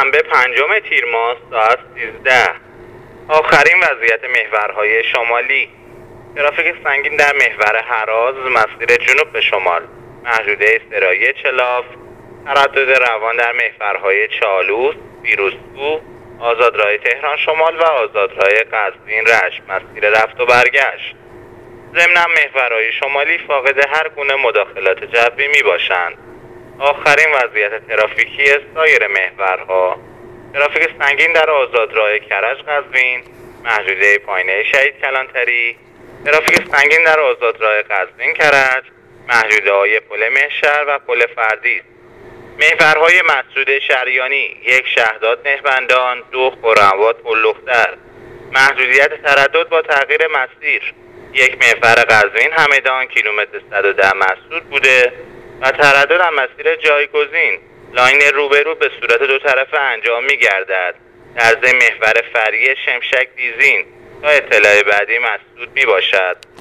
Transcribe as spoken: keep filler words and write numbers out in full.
شنبه پنجم تیر ماه ساعت سیزده. آخرین وضعیت محورهای شمالی. ترافیک سنگین در محور هراز مسیر جنوب به شمال، محدوده سرایی چلاف، تردد روان در محورهای چالوس، فیروزکوه، آزادراه تهران شمال و آزادراه قزوین رشت مسیر رفت و برگشت. ضمناً محورهای شمالی فاقد هر گونه مداخلات جوی می باشند. آخرین وضعیت ترافیکی سایر محورها: ترافیک سنگین در آزادراه کرج قزوین، محدوده پایینه شهید کلانتری، ترافیک سنگین در آزادراه قزوین کرج، محدوده های پل مهشهر و پل فردیس. محورهای مسعود شریانی: یک شهداد نهبندان، دو خرم‌آباد پل‌لختر. محدودیت تردد با تغییر مسیر: یک محور قزوین همدان کیلومتر صد و ده مسدود بوده و تردد از مسیر جایگزین لاین روبرو به صورت دو طرفه انجام می گردد. در ضمن محور فریه شمشک دیزین تا اطلاع بعدی مسدود می باشد.